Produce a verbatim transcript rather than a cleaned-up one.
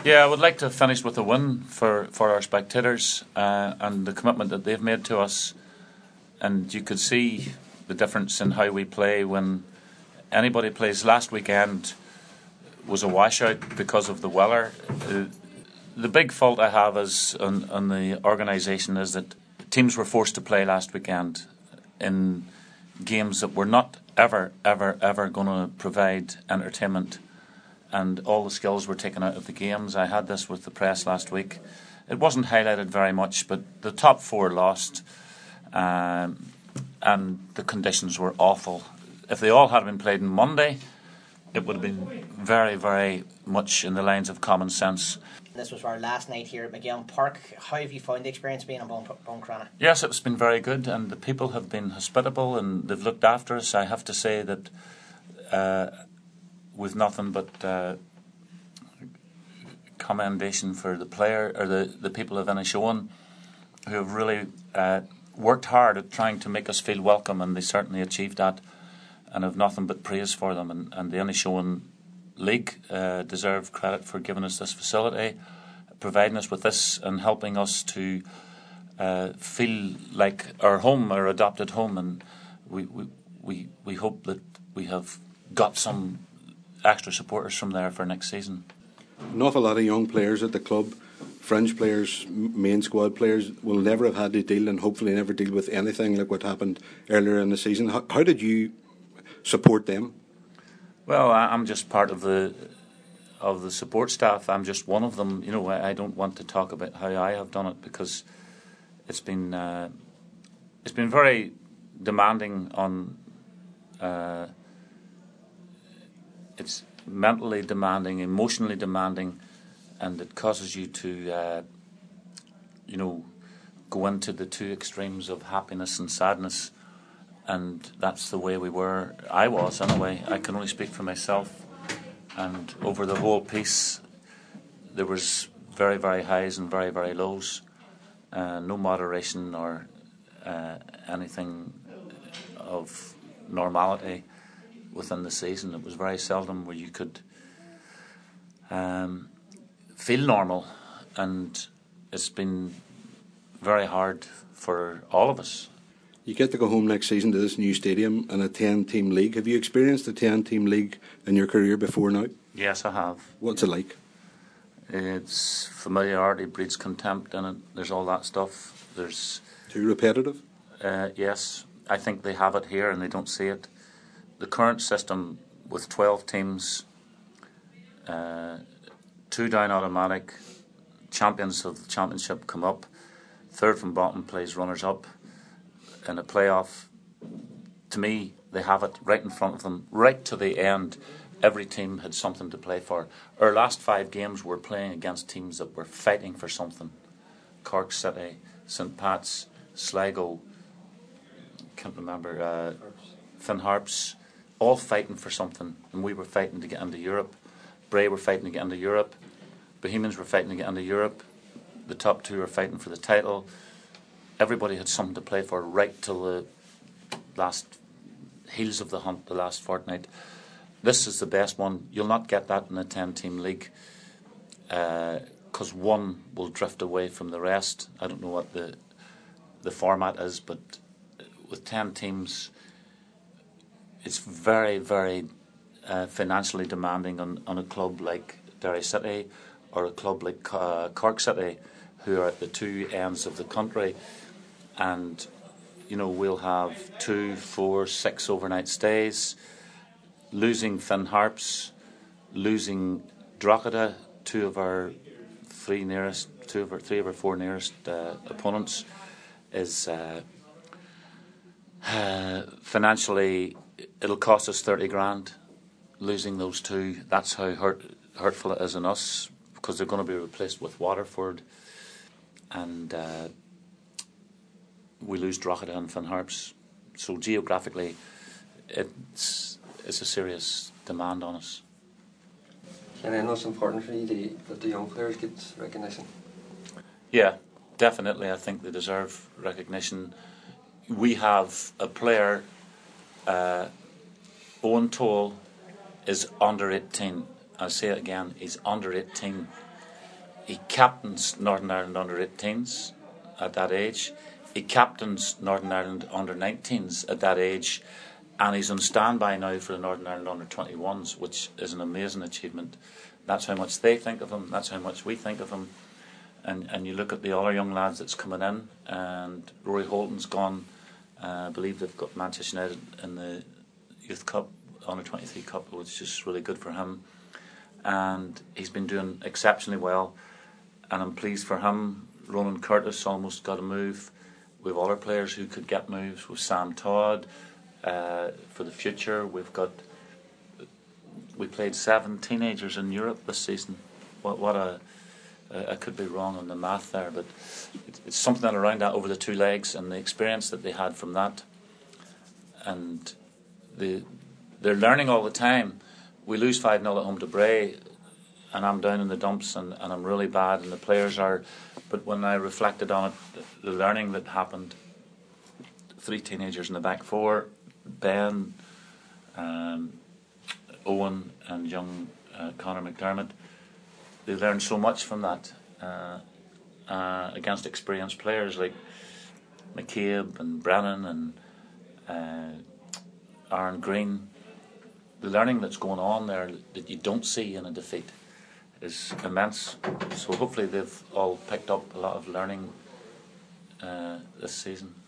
Yeah, I would like to finish with a win for, for our spectators uh, and the commitment that they've made to us. And you could see the difference in how we play when anybody plays. Last weekend was a washout because of the weather. Uh, the big fault I have is on, on the organisation is that teams were forced to play last weekend in games that were not ever, ever, ever going to provide entertainment, and all the skills were taken out of the games. I had this with the press last week. It wasn't highlighted very much, but the top four lost, um, and the conditions were awful. If they all had been played on Monday, it would have been very, very much in the lines of common sense. This was our last night here at McGill Park. How have you found the experience being on Buncrana? Yes, it's been very good, and the people have been hospitable and they've looked after us. I have to say that uh, with nothing but uh, commendation for the player or the, the people of Inishowen, who have really uh, worked hard at trying to make us feel welcome, and they certainly achieved that, and have nothing but praise for them. And, and the Inishowen League uh, deserve credit for giving us this facility, providing us with this and helping us to uh, feel like our home, our adopted home. And we, we we we hope that we have got some extra supporters from there for next season. An awful lot of young players at the club, fringe players, main squad players, will never have had to deal, and hopefully never deal with anything like what happened earlier in the season. How, how did you support them? Well, I'm just part of the of the support staff. I'm just one of them. You know, I don't want to talk about how I have done it, because it's been uh, it's been very demanding on. Uh, it's mentally demanding, emotionally demanding, and it causes you to, uh, you know, go into the two extremes of happiness and sadness. And that's the way we were. I was, anyway. I can only speak for myself. And over the whole piece, there was very, very highs and very, very lows. Uh, no moderation or uh, anything of normality within the season. It was very seldom where you could um, feel normal. And it's been very hard for all of us. You get to go home next season to this new stadium and a ten-team league. Have you experienced a ten-team league in your career before now? Yes, I have. What's it like? It's familiarity breeds contempt in it. There's all that stuff. There's too repetitive? Uh, yes. I think they have it here and they don't see it. The current system with twelve teams, uh, two down automatic, champions of the championship come up, third from bottom plays runners-up. In a playoff, to me, they have it right in front of them, right to the end. Every team had something to play for. Our last five games were playing against teams that were fighting for something. Cork City, Saint Pat's, Sligo, can't remember, uh, Finn Harps, all fighting for something. And we were fighting to get into Europe. Bray were fighting to get into Europe. Bohemians were fighting to get into Europe. The top two were fighting for the title. Everybody had something to play for right till the last heels of the hunt, the last fortnight. This is the best one. You'll not get that in a ten-team league because uh, one will drift away from the rest. I don't know what the the format is, but with ten teams, it's very, very uh, financially demanding on, on a club like Derry City or a club like uh, Cork City, who are at the two ends of the country. And, you know, we'll have two, four, six overnight stays, losing Finn Harps, losing Drogheda, two of our three nearest, two of our three of our four nearest uh, opponents, is uh, uh, financially it'll cost us thirty grand. Losing those two, that's how hurt, hurtful it is on us, because they're going to be replaced with Waterford, and. Uh, We lose Drogheda and Finn Harps, so geographically, it's it's a serious demand on us. And I know it's important for you to, that the young players get recognition. Yeah, definitely. I think they deserve recognition. We have a player, uh, Owen Toll, is under eighteen. I'll say it again. He's under eighteen. he captains Northern Ireland under eighteens at that age. He captains Northern Ireland under nineteens at that age, and he's on standby now for the Northern Ireland under twenty-ones, which is an amazing achievement. That's how much they think of him. That's how much we think of him. And and you look at the other young lads that's coming in, and Rory Holton's gone. Uh, I believe they've got Manchester United in the Youth Cup, under twenty-three Cup, which is really good for him. And he's been doing exceptionally well, and I'm pleased for him. Ronan Curtis almost got a move. We have other players who could get moves. With Sam Todd uh, for the future. We've got. We played seven teenagers in Europe this season. What what a I could be wrong on the math there, but it's something that around that over the two legs, and the experience that they had from that, and the they're learning all the time. We lose five nil at home to Bray, and I'm down in the dumps, and, and I'm really bad, and the players are. But when I reflected on it, the, the learning that happened, three teenagers in the back four, Ben, um, Owen, and young uh, Conor McDermott. They learned so much from that uh, uh, against experienced players like McCabe and Brennan and uh, Aaron Green. The learning that's going on there that you don't see in a defeat is immense. So hopefully they've all picked up a lot of learning uh, this season.